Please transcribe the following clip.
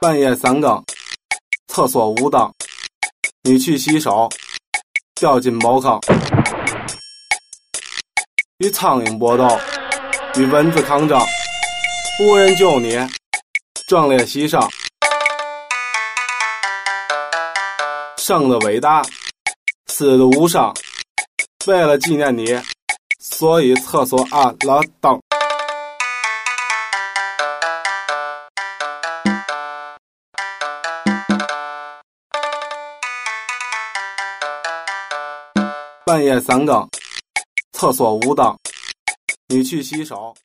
半夜3更，厕所无灯，你去洗手，掉进茅坑。与苍蝇搏斗，与蚊子抗争，无人救你，壮烈牺牲。生的伟大，死的无声。为了纪念你，所以厕所安了灯。半夜3更，厕所无灯，你去洗手。